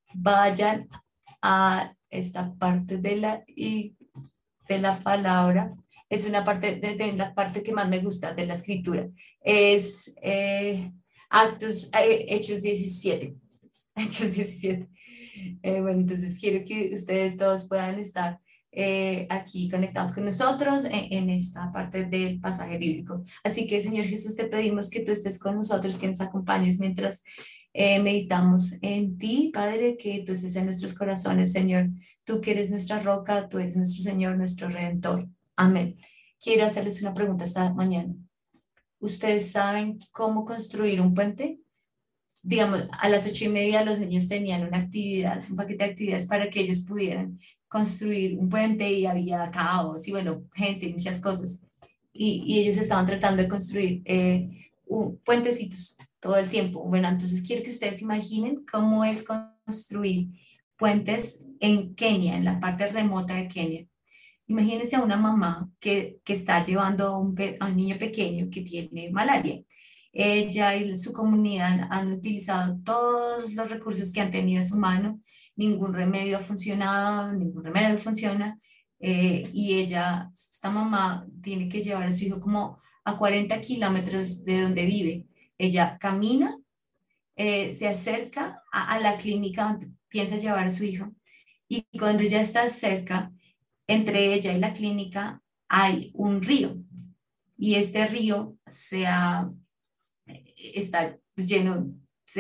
vayan a esta parte de la palabra. Es una parte de la parte que más me gusta de la escritura. Es Hechos 17. Hechos 17. Bueno, entonces quiero que ustedes todos puedan estar aquí conectados con nosotros en esta parte del pasaje bíblico. Así que, Señor Jesús, te pedimos que tú estés con nosotros, que nos acompañes mientras meditamos en ti, Padre, que tú estés en nuestros corazones, Señor. Tú que eres nuestra roca, tú eres nuestro Señor, nuestro Redentor. Amén. Quiero hacerles una pregunta esta mañana. ¿Ustedes saben cómo construir un puente? Digamos, a las 8:30 los niños tenían una actividad, un paquete de actividades para que ellos pudieran construir un puente y había caos y bueno, gente y muchas cosas. Y ellos estaban tratando de construir puentecitos todo el tiempo. Bueno, entonces quiero que ustedes imaginen cómo es construir puentes en Kenia, en la parte remota de Kenia. Imagínense a una mamá que está llevando a un niño pequeño que tiene malaria. Ella y su comunidad han utilizado todos los recursos que han tenido a su mano. Ningún remedio ha funcionado, ningún remedio funciona. Y ella, esta mamá, tiene que llevar a su hijo como a 40 kilómetros de donde vive. Ella camina, se acerca a la clínica donde piensa llevar a su hijo. Y cuando ya está cerca, entre ella y la clínica hay un río y este río está lleno,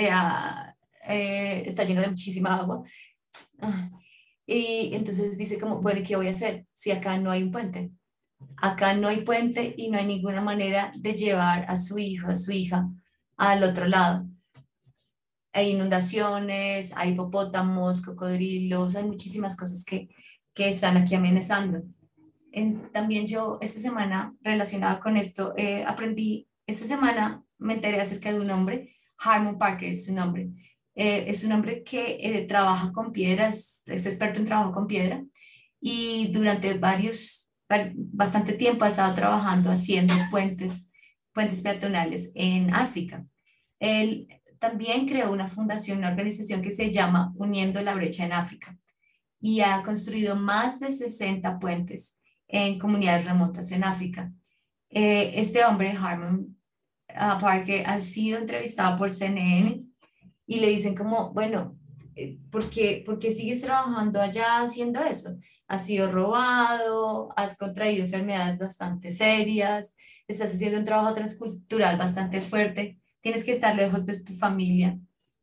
está lleno de muchísima agua. Ah, y entonces dice como, bueno, ¿qué voy a hacer si acá no hay un puente? Acá no hay puente y no hay ninguna manera de llevar a su hijo, a su hija al otro lado. Hay inundaciones, hay hipopótamos, cocodrilos, hay muchísimas cosas que están aquí amenazando. También yo esta semana relacionada con esto aprendí, esta semana me enteré acerca de un hombre, Harmon Parker es su nombre. Es un hombre que trabaja con piedras, es experto en trabajo con piedra y durante bastante tiempo ha estado trabajando haciendo puentes peatonales en África. Él también creó una fundación, una organización que se llama Uniendo la Brecha en África y ha construido más de 60 puentes en comunidades remotas en África. Este hombre, Harmon Parker, ha sido entrevistado por CNN y le dicen como, bueno, por qué sigues trabajando allá haciendo eso? Has sido robado, has contraído enfermedades bastante serias, estás haciendo un trabajo transcultural bastante fuerte, tienes que estar lejos de tu familia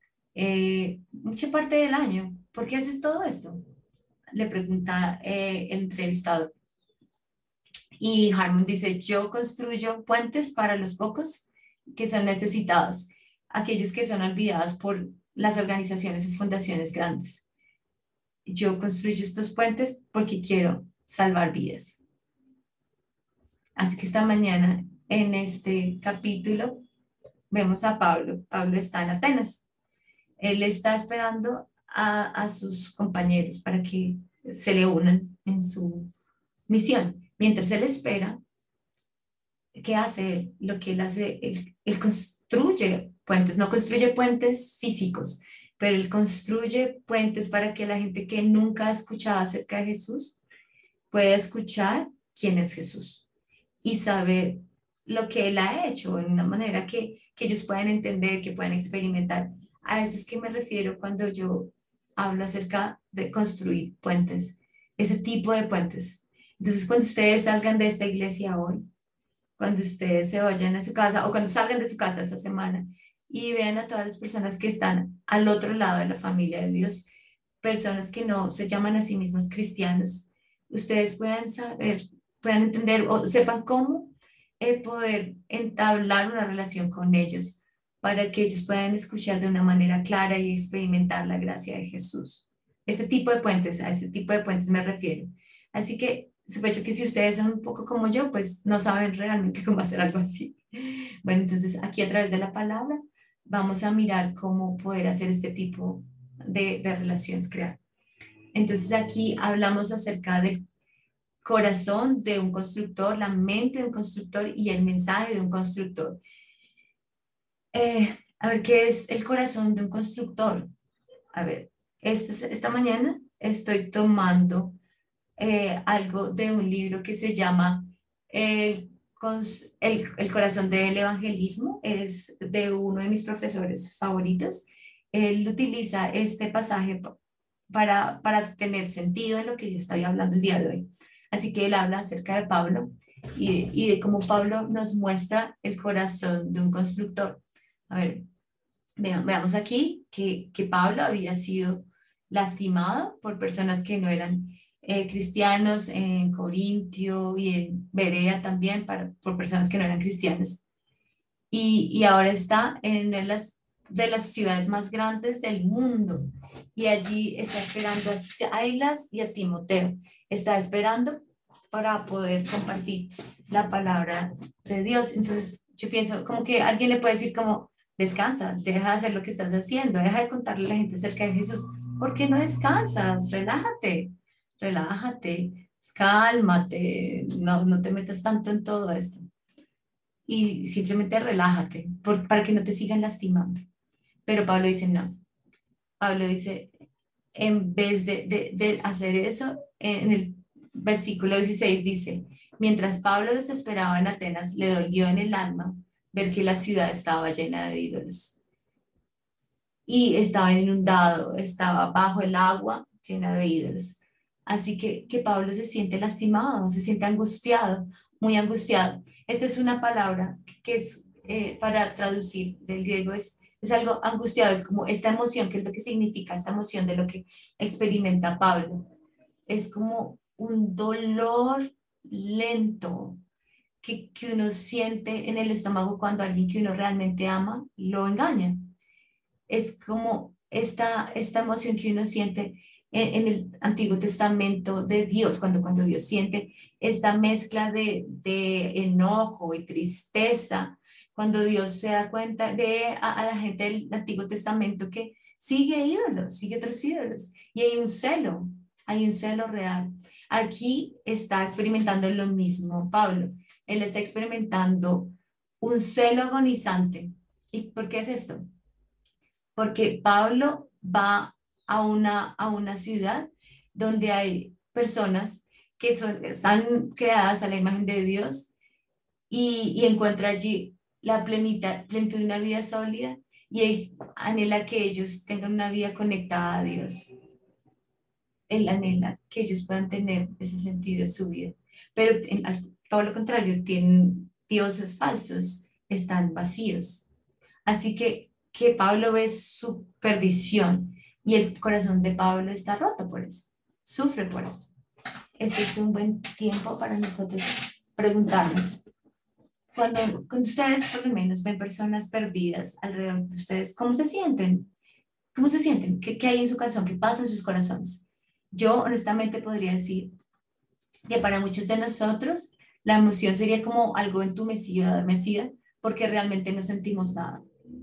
mucha parte del año. ¿Por qué haces todo esto? Le pregunta el entrevistado. Y Harmon dice, yo construyo puentes para los pocos que son necesitados, aquellos que son olvidados por las organizaciones y fundaciones grandes. Yo construyo estos puentes porque quiero salvar vidas. Así que esta mañana, en este capítulo, vemos a Pablo. Pablo está en Atenas. Él está esperando a sus compañeros para que se le unan en su misión. Mientras él espera, ¿qué hace él? Lo que él hace, él construye puentes, no construye puentes físicos, pero él construye puentes para que la gente que nunca ha escuchado acerca de Jesús pueda escuchar quién es Jesús y saber lo que él ha hecho en una manera que ellos puedan entender, que puedan experimentar. A eso es que me refiero cuando yo hablo acerca de construir puentes, ese tipo de puentes. Entonces, cuando ustedes salgan de esta iglesia hoy, cuando ustedes se vayan a su casa o cuando salgan de su casa esta semana y vean a todas las personas que están al otro lado de la familia de Dios, personas que no se llaman a sí mismos cristianos, ustedes puedan saber, puedan entender o sepan cómo poder entablar una relación con ellos para que ellos puedan escuchar de una manera clara y experimentar la gracia de Jesús. Ese tipo de puentes, a ese tipo de puentes me refiero. Así que sospecho que si ustedes son un poco como yo, pues no saben realmente cómo hacer algo así. Bueno, entonces aquí a través de la palabra vamos a mirar cómo poder hacer este tipo de relaciones crear. Entonces aquí hablamos acerca del corazón de un constructor, la mente de un constructor y el mensaje de un constructor. A ver, ¿qué es el corazón de un constructor? A ver, esta mañana estoy tomando algo de un libro que se llama el corazón del evangelismo. Es de uno de mis profesores favoritos. Él utiliza este pasaje para tener sentido en lo que yo estoy hablando el día de hoy. Así que él habla acerca de Pablo y de cómo Pablo nos muestra el corazón de un constructor. A ver, veamos aquí que Pablo había sido lastimado por personas que no eran cristianos en Corintio y en Berea también, por personas que no eran cristianos. Y ahora está en de las ciudades más grandes del mundo. Y allí está esperando a Silas y a Timoteo. Está esperando para poder compartir la palabra de Dios. Entonces, yo pienso como que alguien le puede decir como, descansa, deja de hacer lo que estás haciendo, deja de contarle a la gente acerca de Jesús. ¿Por qué no descansas? Relájate, relájate, cálmate, no te metas tanto en todo esto y simplemente relájate para que no te sigan lastimando. Pero Pablo dice, no. Pablo dice, en vez de hacer eso, en el versículo 16 dice, mientras Pablo los esperaba en Atenas, le dolió en el alma ver que la ciudad estaba llena de ídolos y estaba inundado, estaba bajo el agua llena de ídolos. Así que Pablo se siente lastimado, se siente angustiado, muy angustiado. Esta es una palabra que es para traducir del griego, es algo angustiado, es como esta emoción, que es lo que significa esta emoción de lo que experimenta Pablo. Es como un dolor lento que uno siente en el estómago cuando alguien que uno realmente ama lo engaña. Es como esta emoción que uno siente en el Antiguo Testamento de Dios, cuando Dios siente esta mezcla de enojo y tristeza, cuando Dios se da cuenta, ve a la gente del Antiguo Testamento que sigue ídolos, sigue otros ídolos, y hay un celo real. Aquí está experimentando lo mismo Pablo, él está experimentando un celo agonizante. ¿Y por qué es esto? Porque Pablo va a una ciudad donde hay personas están creadas a la imagen de Dios y encuentra allí la plenitud de una vida sólida y él anhela que ellos tengan una vida conectada a Dios. Él anhela que ellos puedan tener ese sentido en su vida. Pero todo lo contrario, tienen dioses falsos, están vacíos. Así que Pablo ve su perdición y el corazón de Pablo está roto por eso, sufre por eso. Este es un buen tiempo para nosotros preguntarnos, cuando ustedes por lo menos ven personas perdidas alrededor de ustedes, ¿cómo se sienten? ¿Cómo se sienten? ¿Qué hay en su corazón? ¿Qué pasa en sus corazones? Yo honestamente podría decir que para muchos de nosotros la emoción sería como algo entumecido, adormecida, porque realmente no sentimos nada.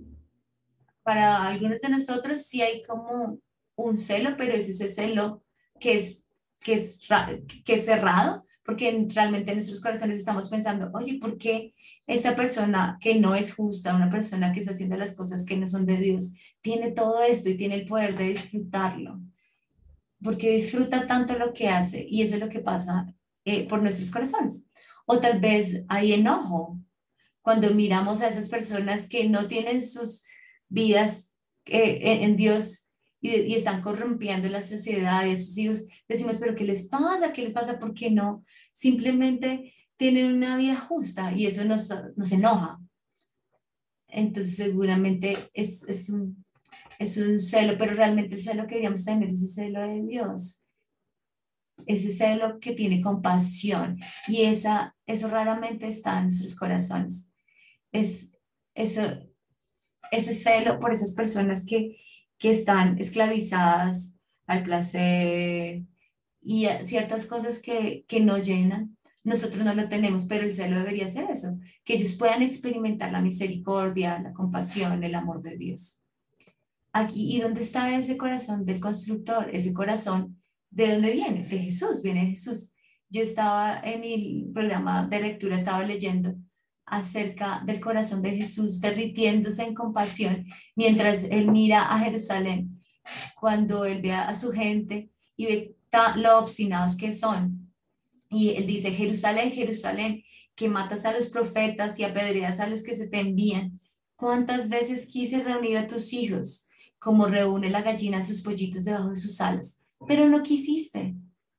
Para algunos de nosotros sí hay como un celo, pero es ese celo que es, que es cerrado, porque realmente en nuestros corazones estamos pensando, oye, ¿por qué esta persona que no es justa, una persona que está haciendo las cosas que no son de Dios, tiene todo esto y tiene el poder de disfrutarlo? Porque disfruta tanto lo que hace y eso es lo que pasa por nuestros corazones. O tal vez hay enojo cuando miramos a esas personas que no tienen sus vidas en Dios y están corrompiendo la sociedad y a sus hijos, decimos, pero ¿qué les pasa? ¿Qué les pasa? ¿Por qué no? Simplemente tienen una vida justa y eso nos enoja. Entonces seguramente es un celo, pero realmente el celo que queríamos tener es el celo de Dios, ese celo que tiene compasión y eso raramente está en nuestros corazones. Es eso, ese celo por esas personas que están esclavizadas al placer y a ciertas cosas que no llenan. Nosotros no lo tenemos, pero el celo debería ser eso, que ellos puedan experimentar la misericordia, la compasión, el amor de Dios. Aquí, ¿y dónde está ese corazón del constructor? Ese corazón, ¿de dónde viene? De Jesús, viene de Jesús. Yo estaba en mi programa de lectura, estaba leyendo acerca del corazón de Jesús derritiéndose en compasión mientras él mira a Jerusalén cuando él ve a su gente y ve lo obstinados que son. Y él dice, Jerusalén, Jerusalén, que matas a los profetas y apedreas a los que se te envían. ¿Cuántas veces quise reunir a tus hijos, como reúne la gallina a sus pollitos debajo de sus alas? Pero no quisiste.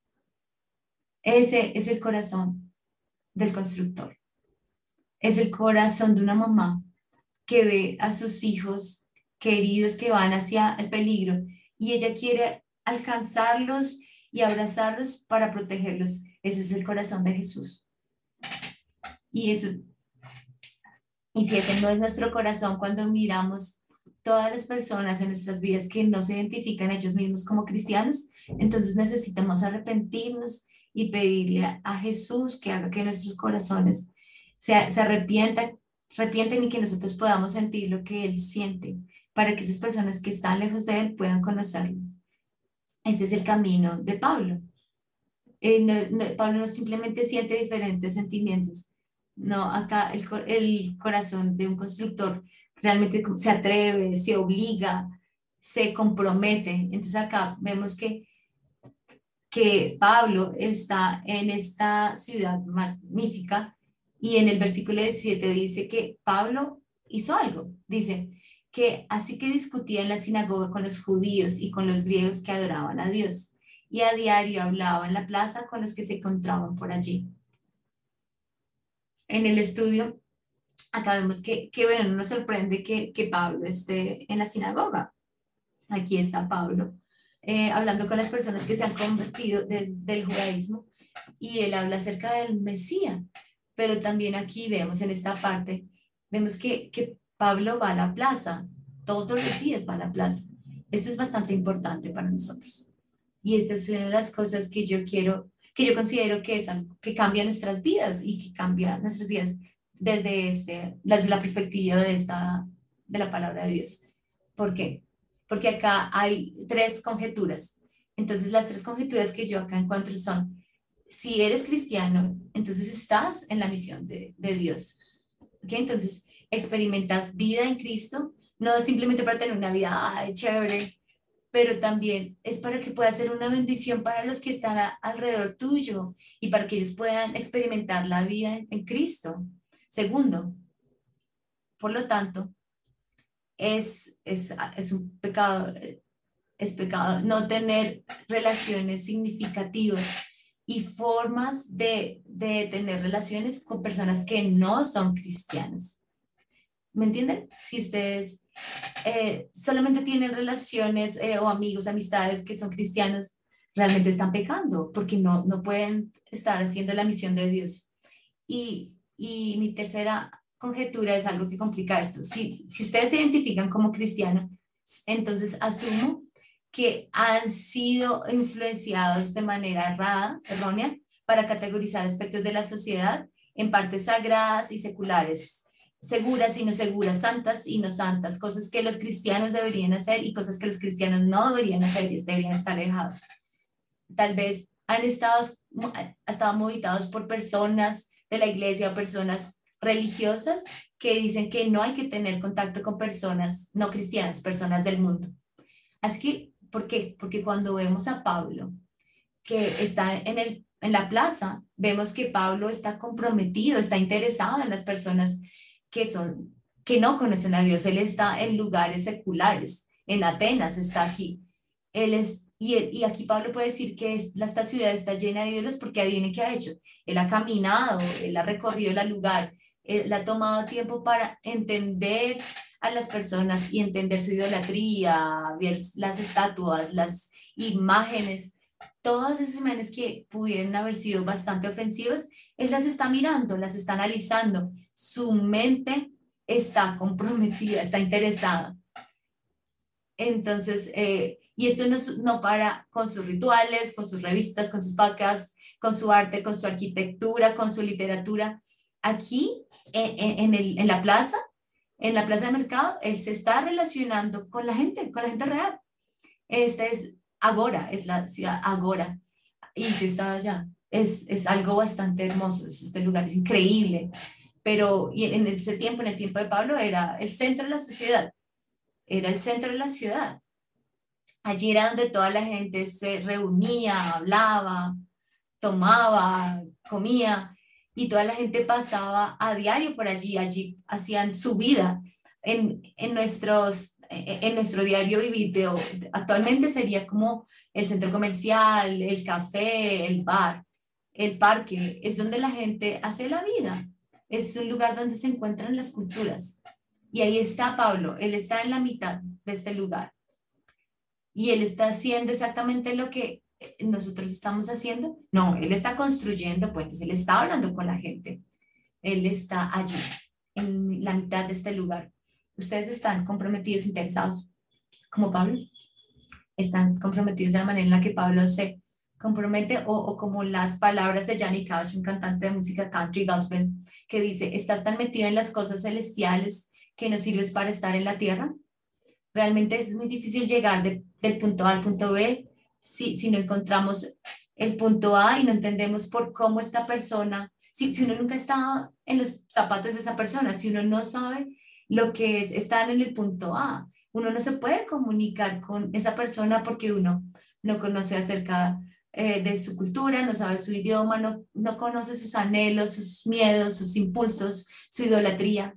Ese es el corazón del constructor. Es el corazón de una mamá que ve a sus hijos queridos que van hacia el peligro y ella quiere alcanzarlos y abrazarlos para protegerlos. Ese es el corazón de Jesús. Y eso, y si ese no es nuestro corazón, cuando miramos todas las personas en nuestras vidas que no se identifican ellos mismos como cristianos, entonces necesitamos arrepentirnos y pedirle a Jesús que haga que nuestros corazones se arrepienten y que nosotros podamos sentir lo que Él siente, para que esas personas que están lejos de Él puedan conocerlo. Este es el camino de Pablo. Pablo no simplemente siente diferentes sentimientos. No, acá el corazón de un constructor realmente se atreve, se obliga, se compromete. Entonces acá vemos que Pablo está en esta ciudad magnífica y en el versículo 17 dice que Pablo hizo algo. Dice que así que discutía en la sinagoga con los judíos y con los griegos que adoraban a Dios y a diario hablaba en la plaza con los que se encontraban por allí. En el estudio, acá vemos que bueno, no nos sorprende que Pablo esté en la sinagoga. Aquí está Pablo, hablando con las personas que se han convertido del judaísmo y él habla acerca del Mesías. Pero también aquí vemos en esta parte, vemos que Pablo va a la plaza, todos los días va a la plaza. Esto es bastante importante para nosotros. Y esta es una de las cosas que yo considero que es algo que cambia nuestras vidas y que cambia nuestras vidas desde la perspectiva de la palabra de Dios. ¿Por qué? Porque acá hay tres conjeturas. Entonces, las tres conjeturas que yo acá encuentro son, si eres cristiano, entonces estás en la misión de Dios. ¿Okay? Entonces, experimentas vida en Cristo, no simplemente para tener una vida chévere, pero también es para que pueda ser una bendición para los que están alrededor tuyo y para que ellos puedan experimentar la vida en Cristo. Segundo, por lo tanto, es un pecado, es pecado no tener relaciones significativas y formas de tener relaciones con personas que no son cristianas. ¿Me entienden? Si ustedes solamente tienen relaciones o amigos, amistades que son cristianos, realmente están pecando porque no pueden estar haciendo la misión de Dios. Y mi tercera conjetura es algo que complica esto. Si ustedes se identifican como cristianos, entonces asumo que han sido influenciados de manera errónea, para categorizar aspectos de la sociedad en partes sagradas y seculares, seguras y no seguras, santas y no santas, cosas que los cristianos deberían hacer y cosas que los cristianos no deberían hacer y deberían estar alejados. Tal vez han estado movilizados por personas de la iglesia o personas religiosas que dicen que no hay que tener contacto con personas no cristianas, personas del mundo. Así que, ¿por qué? Porque cuando vemos a Pablo, que está en la plaza, vemos que Pablo está comprometido, está interesado en las personas que no conocen a Dios. Él está en lugares seculares, en Atenas está aquí. Y aquí Pablo puede decir que esta ciudad está llena de ídolos porque adivinen qué ha hecho. Él ha caminado, él ha recorrido el lugar, él ha tomado tiempo para entender a las personas y entender su idolatría, ver las estatuas, las imágenes, todas esas imágenes que pudieran haber sido bastante ofensivas, él las está mirando, las está analizando. Su mente está comprometida, está interesada. Entonces, y esto no para con sus rituales, con sus revistas, con sus podcasts, con su arte, con su arquitectura, con su literatura. Aquí, en la plaza de mercado, él se está relacionando con la gente real. Esta es Agora, es la ciudad Agora. Y yo estaba allá. Es algo bastante hermoso. Este lugar es increíble. Pero y en ese tiempo, en el tiempo de Pablo, era el centro de la sociedad. Era el centro de la ciudad. Allí era donde toda la gente se reunía, hablaba, tomaba, comía, y toda la gente pasaba a diario por allí, allí hacían su vida. En nuestro diario vivir actualmente sería como el centro comercial, el café, el bar, el parque, es donde la gente hace la vida. Es un lugar donde se encuentran las culturas. Y ahí está Pablo, él está en la mitad de este lugar y él está haciendo exactamente lo que nosotros estamos haciendo. No, él está construyendo puentes, él está hablando con la gente, él está allí, en la mitad de este lugar. Ustedes están comprometidos, interesados, como Pablo, están comprometidos de la manera en la que Pablo se compromete o como las palabras de Johnny Cash, un cantante de música country gospel, que dice, estás tan metido en las cosas celestiales que no sirves para estar en la tierra. Realmente es muy difícil llegar del punto A al punto B si no encontramos el punto A y no entendemos por cómo esta persona, si uno nunca está en los zapatos de esa persona, si uno no sabe lo que es estar en el punto A, uno no se puede comunicar con esa persona porque uno no conoce acerca de su cultura, no sabe su idioma, no conoce sus anhelos, sus miedos, sus impulsos, su idolatría.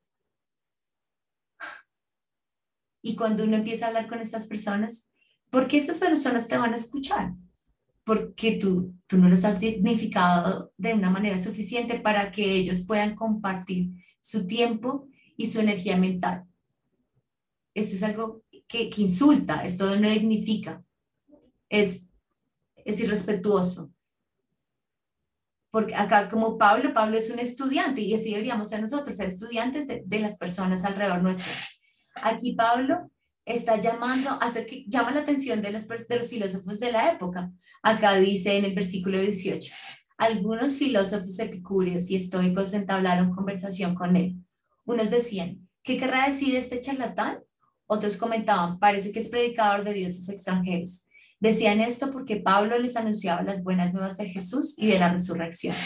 Y cuando uno empieza a hablar con estas personas, ¿por qué estas personas te van a escuchar? Porque tú no los has dignificado de una manera suficiente para que ellos puedan compartir su tiempo y su energía mental. Esto es algo que insulta, esto no dignifica, es, es irrespetuoso. Porque acá como Pablo es un estudiante y así deberíamos ser nosotros, ser estudiantes de las personas alrededor nuestro. Aquí Pablo está llamando, llama la atención de los filósofos de la época. Acá dice en el versículo 18, algunos filósofos epicúreos y estoicos entablaron conversación con él. Unos decían, ¿qué querrá decir este charlatán? Otros comentaban, parece que es predicador de dioses extranjeros. Decían esto porque Pablo les anunciaba las buenas nuevas de Jesús y de la resurrección.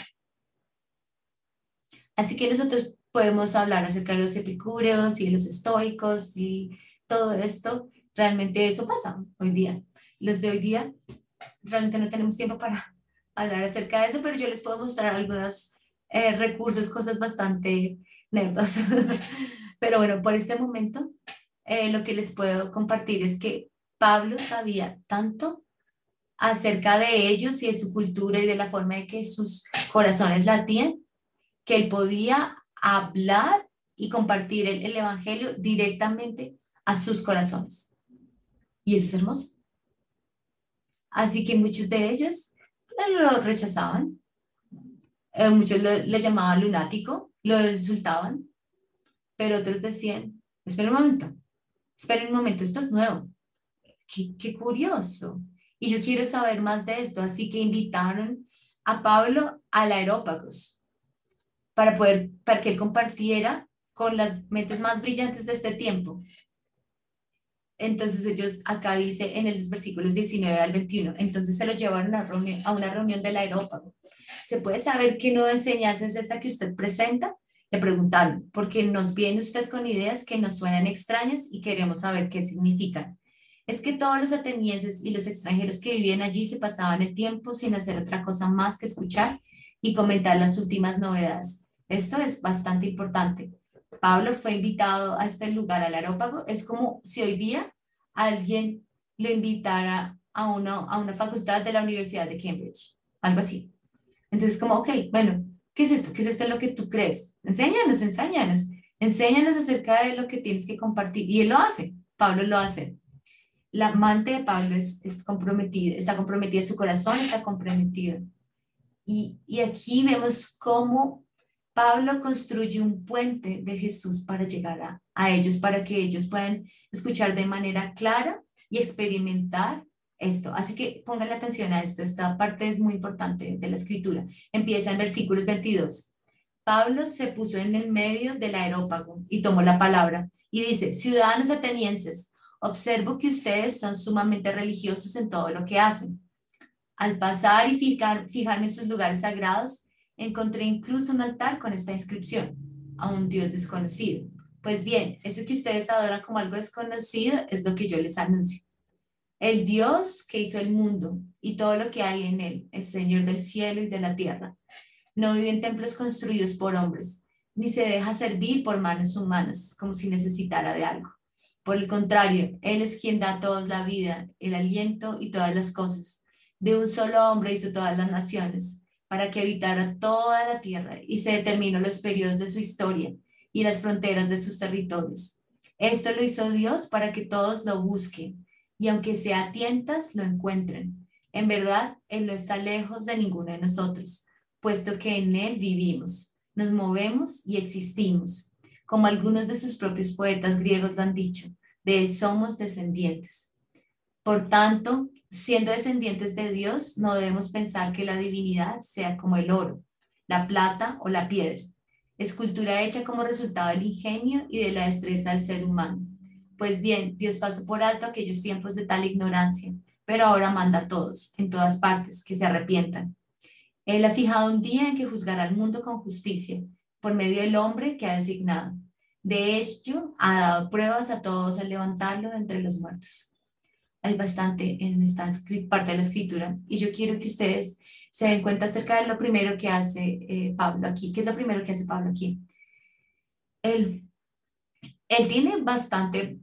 Así que nosotros podemos hablar acerca de los epicúreos y de los estoicos y todo esto. Realmente eso pasa hoy día. Los de hoy día realmente no tenemos tiempo para hablar acerca de eso, pero yo les puedo mostrar algunos recursos, cosas bastante nerdas. Pero bueno, por este momento, lo que les puedo compartir es que Pablo sabía tanto acerca de ellos y de su cultura y de la forma en que sus corazones latían, que él podía hablar y compartir el evangelio directamente a sus corazones. Y eso es hermoso. Así que muchos de ellos lo rechazaban, muchos le llamaban lunático, lo insultaban, pero otros decían, espera un momento, esto es nuevo, qué curioso. Y yo quiero saber más de esto, así que invitaron a Pablo al Areópagos para que él compartiera con las mentes más brillantes de este tiempo. Entonces ellos, acá dice en los versículos 19 al 21, entonces se lo llevaron a una reunión del Areópago. ¿Se puede saber qué nueva enseñanza es esta que usted presenta? Le preguntaron, porque nos viene usted con ideas que nos suenan extrañas y queremos saber qué significan. Es que todos los atenienses y los extranjeros que vivían allí se pasaban el tiempo sin hacer otra cosa más que escuchar y comentar las últimas novedades. Esto es bastante importante. Pablo fue invitado a este lugar, al Areópago. Es como si hoy día alguien lo invitara a una facultad de la Universidad de Cambridge, algo así. Entonces, como, ok, bueno, ¿qué es esto? ¿Qué es esto en lo que tú crees? Enséñanos, enséñanos. Enséñanos acerca de lo que tienes que compartir. Y él lo hace, Pablo lo hace. La amante de Pablo es comprometida, está comprometida, su corazón está comprometido. Y aquí vemos cómo Pablo construye un puente de Jesús para llegar a ellos, para que ellos puedan escuchar de manera clara y experimentar esto. Así que pónganle atención a esto, esta parte es muy importante de la escritura. Empieza en versículos 22. Pablo se puso en el medio del Areópago y tomó la palabra y dice, ciudadanos atenienses, observo que ustedes son sumamente religiosos en todo lo que hacen. Al pasar y fijarme en sus lugares sagrados, encontré incluso un altar con esta inscripción, a un Dios desconocido. Pues bien, eso que ustedes adoran como algo desconocido es lo que yo les anuncio. El Dios que hizo el mundo y todo lo que hay en él, es Señor del cielo y de la tierra. No vive en templos construidos por hombres, ni se deja servir por manos humanas, como si necesitara de algo. Por el contrario, Él es quien da a todos la vida, el aliento y todas las cosas. De un solo hombre hizo todas las naciones, para que habitara toda la tierra y se determinó los periodos de su historia y las fronteras de sus territorios. Esto lo hizo Dios para que todos lo busquen y aunque sea a tientas, lo encuentren. En verdad, Él no está lejos de ninguno de nosotros, puesto que en Él vivimos, nos movemos y existimos. Como algunos de sus propios poetas griegos lo han dicho, de Él somos descendientes. Por tanto, siendo descendientes de Dios, no debemos pensar que la divinidad sea como el oro, la plata o la piedra, escultura hecha como resultado del ingenio y de la destreza del ser humano. Pues bien, Dios pasó por alto aquellos tiempos de tal ignorancia, pero ahora manda a todos, en todas partes, que se arrepientan. Él ha fijado un día en que juzgará al mundo con justicia, por medio del hombre que ha designado. De hecho, ha dado pruebas a todos al levantarlo de entre los muertos. Hay bastante en esta parte de la escritura y yo quiero que ustedes se den cuenta acerca de lo primero que hace Pablo aquí. ¿Qué es lo primero que hace Pablo aquí? Él, él tiene bastante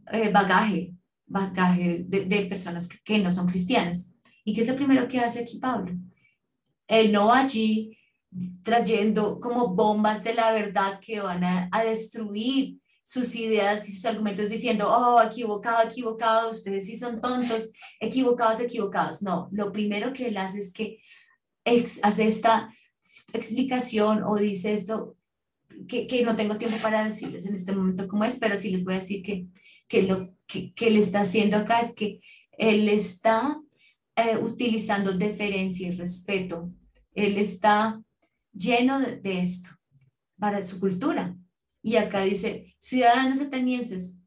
bagaje de personas que no son cristianas. ¿Y qué es lo primero que hace aquí Pablo? Él no va allí trayendo como bombas de la verdad que van a destruir sus ideas y sus argumentos diciendo, oh, equivocado, equivocado, ustedes sí son tontos, equivocados, equivocados. No, lo primero que él hace es que hace esta explicación o dice esto que no tengo tiempo para decirles en este momento cómo es, pero sí les voy a decir que lo que él está haciendo acá es que él está utilizando deferencia y respeto. Él está lleno de esto para su cultura. Y acá dice, ciudadanos atenienses,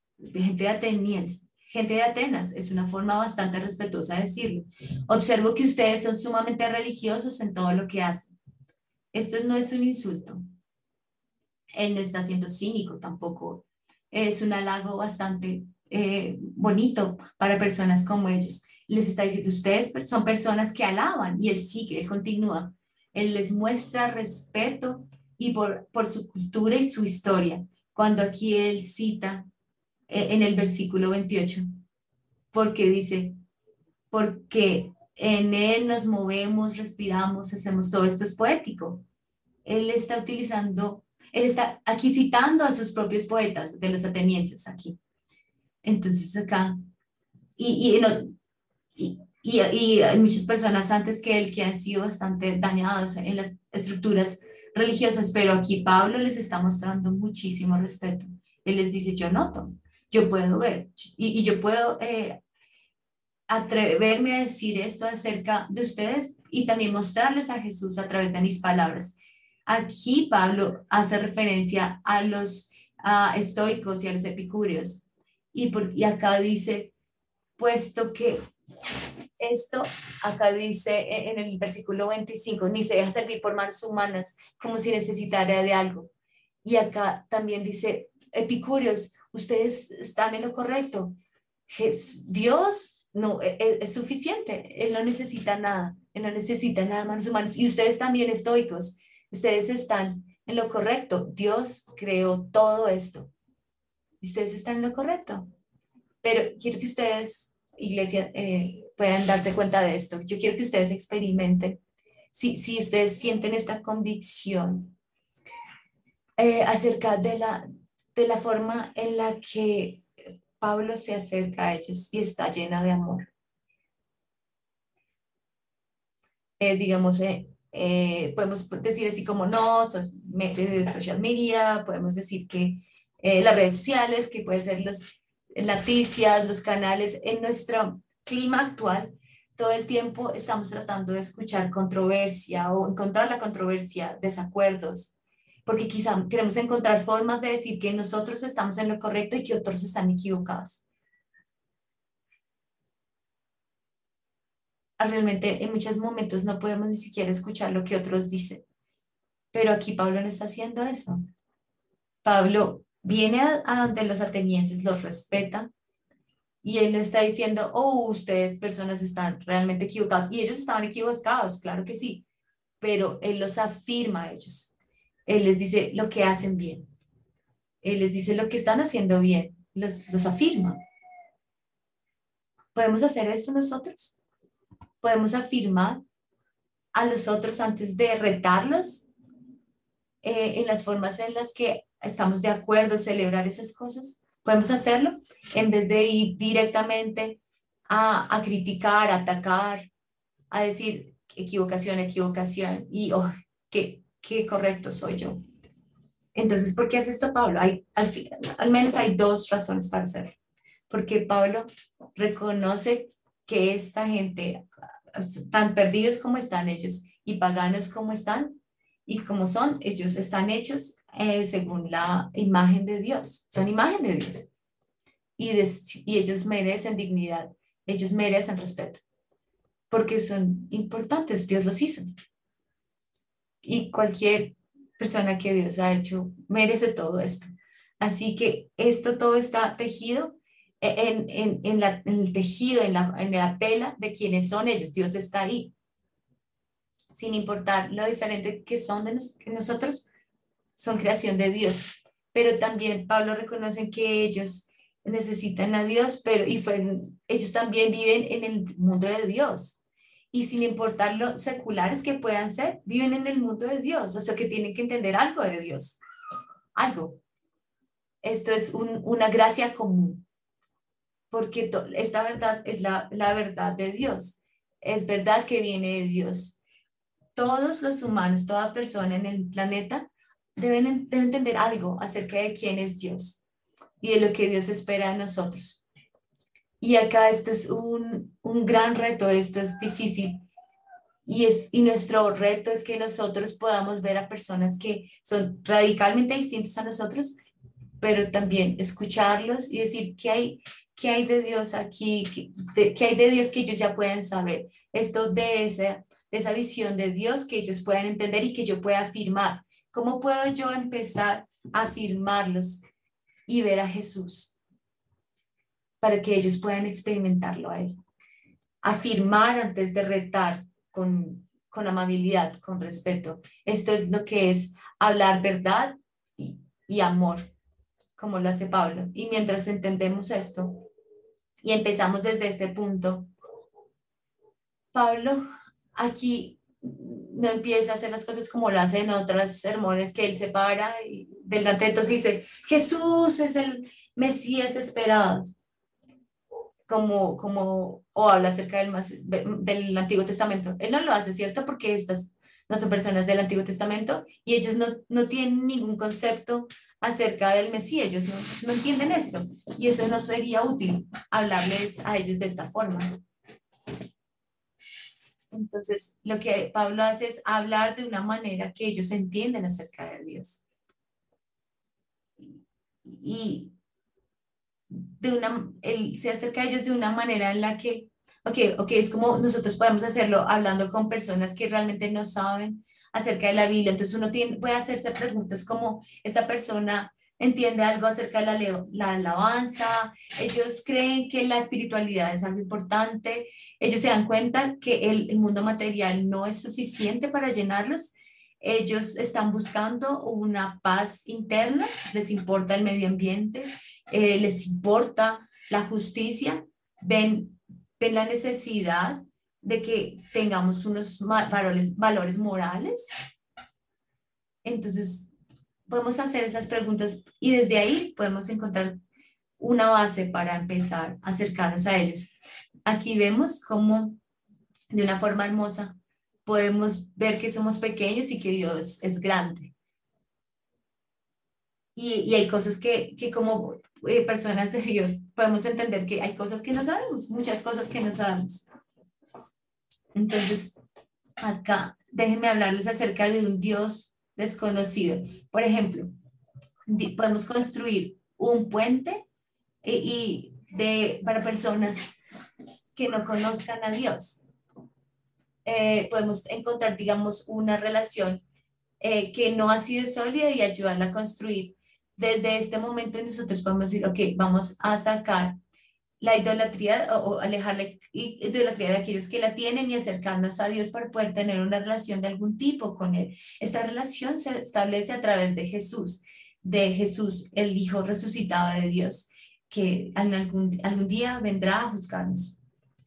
gente de Atenas, es una forma bastante respetuosa de decirlo. Observo que ustedes son sumamente religiosos en todo lo que hacen. Esto no es un insulto. Él no está siendo cínico tampoco. Es un halago bastante bonito para personas como ellos. Les está diciendo, ustedes son personas que alaban y él sigue, él continúa. Él les muestra respeto y por su cultura y su historia. Cuando aquí él cita en el versículo 28, porque dice, porque en él nos movemos, respiramos, hacemos todo esto es poético. Él está utilizando, él está aquí citando a sus propios poetas de los atenienses aquí. Entonces acá, y, y, no, y hay muchas personas antes que él que han sido bastante dañados en las estructuras religiosas, pero aquí Pablo les está mostrando muchísimo respeto. Él les dice, yo noto, yo puedo ver y yo puedo atreverme a decir esto acerca de ustedes y también mostrarles a Jesús a través de mis palabras. Aquí Pablo hace referencia a los estoicos y a los epicúreos. Y acá dice, puesto que esto, acá dice en el versículo 25, ni se deja servir por manos humanas como si necesitara de algo. Y acá también dice, epicúreos, ustedes están en lo correcto. Dios no es suficiente, Él no necesita nada, Él no necesita nada manos humanas. Y ustedes también estoicos, ustedes están en lo correcto. Dios creó todo esto. Y ustedes están en lo correcto. Pero quiero que ustedes, iglesia, puedan darse cuenta de esto. Yo quiero que ustedes experimenten, si ustedes sienten esta convicción acerca de la forma en la que Pablo se acerca a ellos y está llena de amor. Digamos, podemos decir así como no, social media, podemos decir que las redes sociales, que puede ser las noticias, los canales, en nuestro clima actual, todo el tiempo estamos tratando de escuchar controversia o encontrar la controversia, desacuerdos, porque quizá queremos encontrar formas de decir que nosotros estamos en lo correcto y que otros están equivocados. Realmente en muchos momentos no podemos ni siquiera escuchar lo que otros dicen, pero aquí Pablo no está haciendo eso. Pablo viene a donde los atenienses, los respeta Y él no está diciendo, oh, ustedes personas están realmente equivocados. Y ellos estaban equivocados, claro que sí, pero él los afirma a ellos. Él les dice lo que hacen bien. Él les dice lo que están haciendo bien. Los afirma. ¿Podemos hacer esto nosotros? ¿Podemos afirmar a los otros antes de retarlos en las formas en las que estamos de acuerdo, celebrar esas cosas? ¿Podemos hacerlo en vez de ir directamente a criticar, a atacar, a decir equivocación, equivocación y oh, qué correcto soy yo? Entonces, ¿por qué hace esto Pablo? Al menos hay dos razones para hacerlo. Porque Pablo reconoce que esta gente, tan perdidos como están ellos y paganos como están y como son, ellos están hechos según la imagen de Dios, son imagen de Dios y ellos merecen dignidad, ellos merecen respeto porque son importantes, Dios los hizo y cualquier persona que Dios ha hecho merece todo esto. Así que esto todo está tejido en el tejido, en la tela de quienes son ellos. Dios está ahí, sin importar lo diferente que son que nosotros, son creación de Dios. Pero también Pablo reconoce que ellos necesitan a Dios, ellos también viven en el mundo de Dios. Y sin importar lo seculares que puedan ser, viven en el mundo de Dios, o sea que tienen que entender algo de Dios, algo. Esto es una gracia común porque esta verdad es la verdad de Dios. Es verdad que viene de Dios. Todos los humanos, toda persona en el planeta deben entender algo acerca de quién es Dios y de lo que Dios espera de nosotros. Y acá esto es un gran reto, esto es difícil. Y nuestro reto es que nosotros podamos ver a personas que son radicalmente distintas a nosotros pero también escucharlos y decir qué hay de Dios aquí, qué hay de Dios que ellos ya pueden saber, esto de esa visión de Dios que ellos puedan entender y que yo pueda afirmar. ¿Cómo puedo yo empezar a afirmarlos y ver a Jesús para que ellos puedan experimentarlo a Él? Afirmar antes de retar con amabilidad, con respeto. Esto es lo que es hablar verdad y amor como lo hace Pablo. Y mientras entendemos esto y empezamos desde este punto, Pablo aquí no empieza a hacer las cosas como lo hace en otras sermones que él se para y delante de todos dice, Jesús es el Mesías esperado, o habla acerca del Antiguo Testamento. Él no lo hace, ¿cierto? Porque estas no son personas del Antiguo Testamento y ellos no tienen ningún concepto acerca del Mesías, ellos no entienden esto y eso no sería útil hablarles a ellos de esta forma. Entonces, lo que Pablo hace es hablar de una manera que ellos entienden acerca de Dios. Y él se acerca a ellos de una manera en la que, ok, es como nosotros podemos hacerlo hablando con personas que realmente no saben acerca de la Biblia. Entonces uno puede hacerse preguntas como, ¿esta persona entiende algo acerca de la alabanza? Ellos creen que la espiritualidad es algo importante. Ellos se dan cuenta que el mundo material no es suficiente para llenarlos. Ellos están buscando una paz interna, les importa el medio ambiente, les importa la justicia, ven la necesidad de que tengamos unos valores morales. Entonces, podemos hacer esas preguntas y desde ahí podemos encontrar una base para empezar a acercarnos a ellos. Aquí vemos cómo de una forma hermosa podemos ver que somos pequeños y que Dios es grande. Y hay cosas que como personas de Dios podemos entender que hay cosas que no sabemos, muchas cosas que no sabemos. Entonces, acá déjenme hablarles acerca de un Dios desconocido. Por ejemplo, podemos construir un puente para personas que no conozcan a Dios. Podemos encontrar, digamos, una relación que no ha sido sólida y ayudarla a construir. Desde este momento nosotros podemos decir, ok, vamos a sacar la idolatría o alejar la idolatría de aquellos que la tienen y acercarnos a Dios para poder tener una relación de algún tipo con Él. Esta relación se establece a través de Jesús, el Hijo resucitado de Dios, que algún día vendrá a juzgarnos.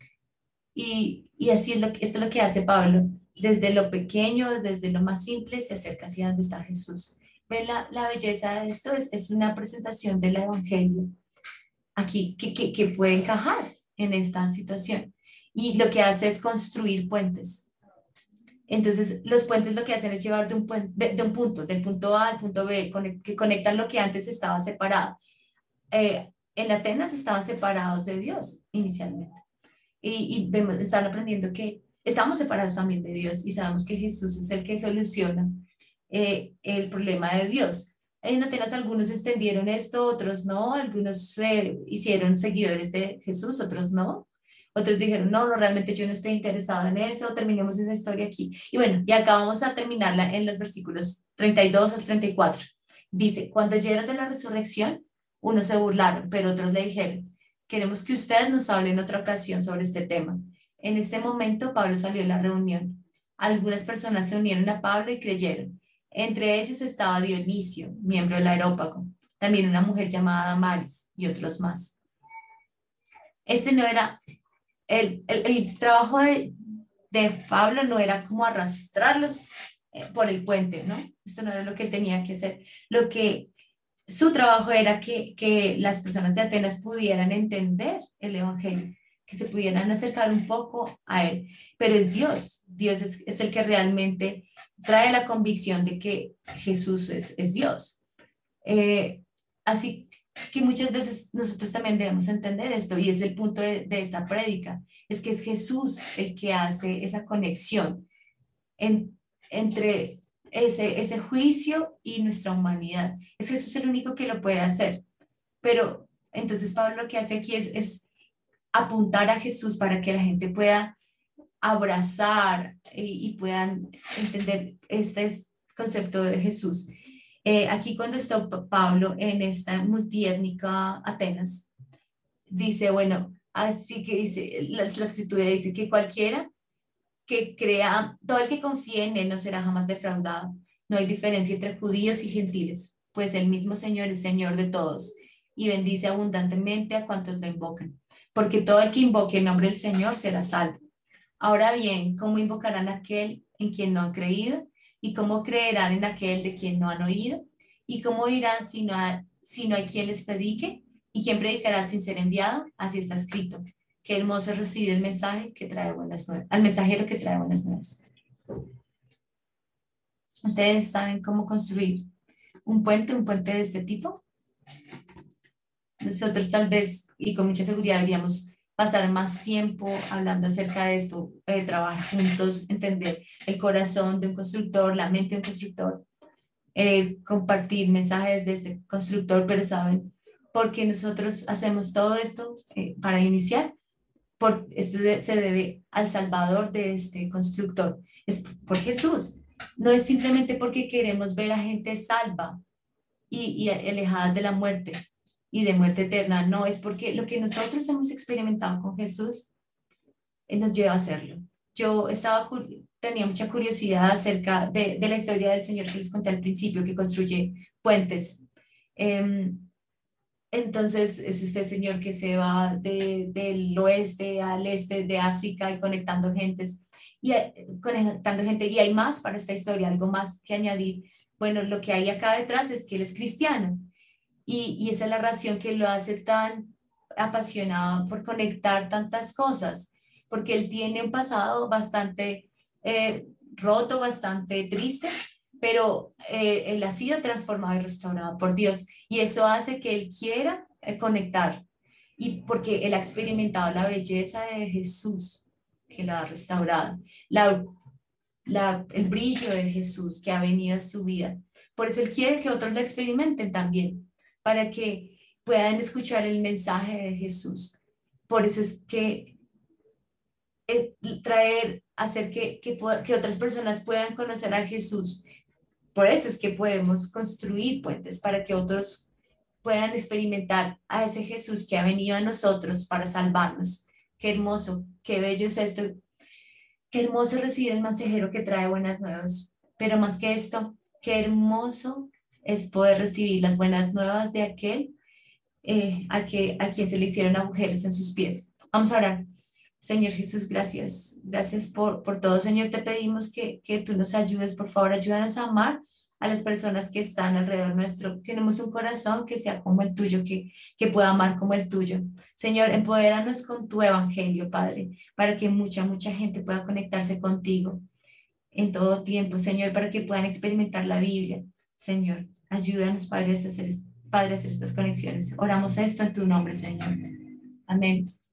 Y así esto es lo que hace Pablo. Desde lo pequeño, desde lo más simple, se acerca hacia donde está Jesús. ¿Ven la belleza de esto? Es una presentación del Evangelio aquí que puede encajar en esta situación. Y lo que hace es construir puentes. Entonces, los puentes lo que hacen es llevar de un punto, del punto A al punto B, que conectan lo que antes estaba separado. En Atenas estaban separados de Dios inicialmente. Y están aprendiendo que estamos separados también de Dios y sabemos que Jesús es el que soluciona el problema de Dios. En Atenas algunos extendieron esto, otros no, algunos se hicieron seguidores de Jesús, otros no. Otros dijeron, no, no, realmente yo no estoy interesado en eso, terminemos esa historia aquí. Y bueno, y acá vamos a terminarla en los versículos 32 al 34. Dice, cuando oyeron de la resurrección, unos se burlaron, pero otros le dijeron, queremos que usted nos hable en otra ocasión sobre este tema. En este momento, Pablo salió de la reunión. Algunas personas se unieron a Pablo y creyeron. Entre ellos estaba Dionisio, miembro del Areópago, también una mujer llamada Damaris y otros más. Este no era, el trabajo de Pablo no era como arrastrarlos por el puente, ¿no? Esto no era lo que él tenía que hacer. Su trabajo era que las personas de Atenas pudieran entender el Evangelio, que se pudieran acercar un poco a él. Pero es Dios, Dios es el que realmente trae la convicción de que Jesús es Dios. Así que muchas veces nosotros también debemos entender esto y es el punto de esta prédica, es que es Jesús el que hace esa conexión entre ese juicio y nuestra humanidad. Es Jesús el único que lo puede hacer. Pero entonces Pablo lo que hace aquí es apuntar a Jesús para que la gente pueda abrazar y puedan entender este concepto de Jesús. Aquí cuando está Pablo en esta multiétnica Atenas, dice, bueno, así que dice, la escritura dice que cualquiera que crea, todo el que confíe en él no será jamás defraudado. No hay diferencia entre judíos y gentiles, pues el mismo Señor es Señor de todos y bendice abundantemente a cuantos lo invocan, porque todo el que invoque el nombre del Señor será salvo. Ahora bien, ¿cómo invocarán a aquel en quien no han creído? ¿Y cómo creerán en aquel de quien no han oído? ¿Y cómo irán si no hay quien les predique? ¿Y quién predicará sin ser enviado? Así está escrito. Qué hermoso es recibir el mensaje que trae buenas nuevas, al mensajero que trae buenas nuevas. ¿Ustedes saben cómo construir un puente de este tipo? Nosotros tal vez, y con mucha seguridad, deberíamos pasar más tiempo hablando acerca de esto, trabajar juntos, entender el corazón de un constructor, la mente de un constructor, compartir mensajes de este constructor, pero ¿saben por qué nosotros hacemos todo esto para iniciar? Esto se debe al Salvador de este constructor, es por Jesús. No es simplemente porque queremos ver a gente salva y alejadas de la muerte y de muerte eterna, no, es porque lo que nosotros hemos experimentado con Jesús nos lleva a hacerlo. Yo tenía mucha curiosidad acerca de la historia del Señor que les conté al principio, que construye puentes. Entonces es este señor que se va del oeste al este de África y conectando gentes conectando gente y hay más para esta historia, algo más que añadir. Bueno, lo que hay acá detrás es que él es cristiano y esa es la razón que lo hace tan apasionado por conectar tantas cosas, porque él tiene un pasado bastante roto, bastante triste, pero él ha sido transformado y restaurado por Dios y eso hace que él quiera conectar y porque él ha experimentado la belleza de Jesús que lo ha restaurado, el brillo de Jesús que ha venido a su vida. Por eso él quiere que otros lo experimenten también, para que puedan escuchar el mensaje de Jesús. Por eso es que hacer que otras personas puedan conocer a Jesús. Por eso es que podemos construir puentes para que otros puedan experimentar a ese Jesús que ha venido a nosotros para salvarnos. Qué hermoso, qué bello es esto. Qué hermoso recibir el mensajero que trae buenas nuevas. Pero más que esto, qué hermoso es poder recibir las buenas nuevas de aquel a quien se le hicieron agujeros en sus pies. Vamos a orar. Señor Jesús, gracias. Gracias por todo. Señor, te pedimos que tú nos ayudes. Por favor, ayúdanos a amar a las personas que están alrededor nuestro. Queremos un corazón que sea como el tuyo, que pueda amar como el tuyo. Señor, empodéranos con tu evangelio, Padre, para que mucha gente pueda conectarse contigo en todo tiempo, Señor, para que puedan experimentar la Biblia. Señor, ayúdanos, Padre, a hacer estas conexiones. Oramos esto en tu nombre, Señor. Amén.